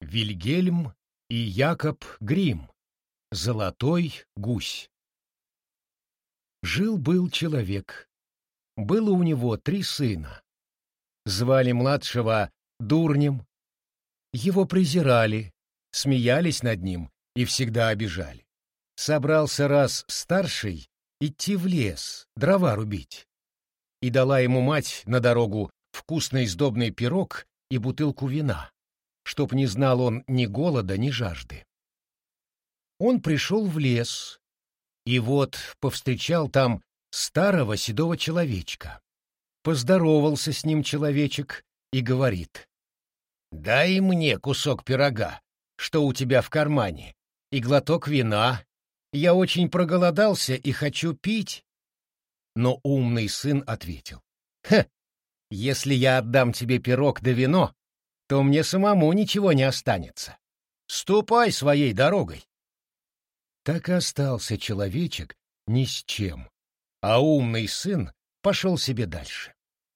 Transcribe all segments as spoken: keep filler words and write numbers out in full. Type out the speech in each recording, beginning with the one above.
Вильгельм и Якоб Грим. Золотой гусь. Жил-был человек. Было у него три сына. Звали младшего Дурнем. Его презирали, смеялись над ним и всегда обижали. Собрался раз старший идти в лес, дрова рубить. И дала ему мать на дорогу вкусный сдобный пирог и бутылку вина, чтоб не знал он ни голода, ни жажды. Он пришел в лес, и вот повстречал там старого седого человечка. Поздоровался с ним человечек и говорит: «Дай мне кусок пирога, что у тебя в кармане, и глоток вина. Я очень проголодался и хочу пить». Но умный сын ответил: «Хе, если я отдам тебе пирог да вино, то мне самому ничего не останется. Ступай своей дорогой». Так и остался человечек ни с чем, а умный сын пошел себе дальше.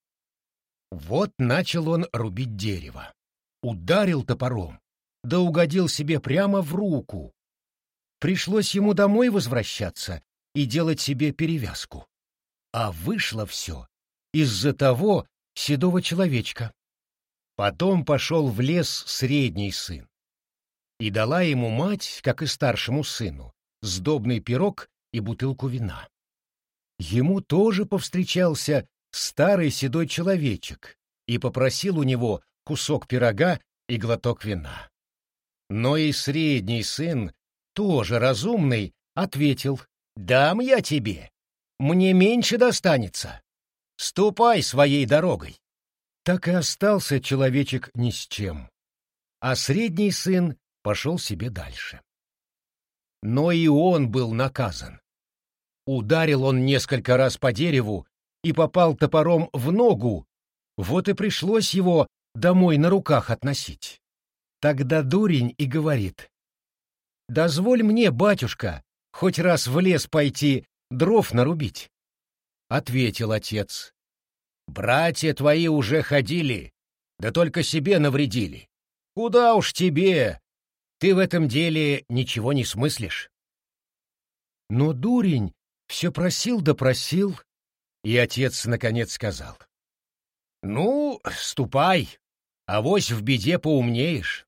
Вот начал он рубить дерево. Ударил топором, да угодил себе прямо в руку. Пришлось ему домой возвращаться и делать себе перевязку. А вышло все из-за того седого человечка. Потом пошел в лес средний сын. И дала ему мать, как и старшему сыну, сдобный пирог и бутылку вина. Ему тоже повстречался старый седой человечек и попросил у него кусок пирога и глоток вина. Но и средний сын, тоже разумный, ответил: «Дам я тебе, мне меньше достанется. Ступай своей дорогой». Так и остался человечек ни с чем, а средний сын пошел себе дальше. Но и он был наказан. Ударил он несколько раз по дереву и попал топором в ногу, вот и пришлось его домой на руках относить. Тогда дурень и говорит: «Дозволь мне, батюшка, хоть раз в лес пойти дров нарубить». Ответил отец: «Братья твои уже ходили, да только себе навредили. Куда уж тебе, ты в этом деле ничего не смыслишь». Но дурень все просил да просил, и отец наконец сказал: «Ну, ступай, авось в беде поумнеешь».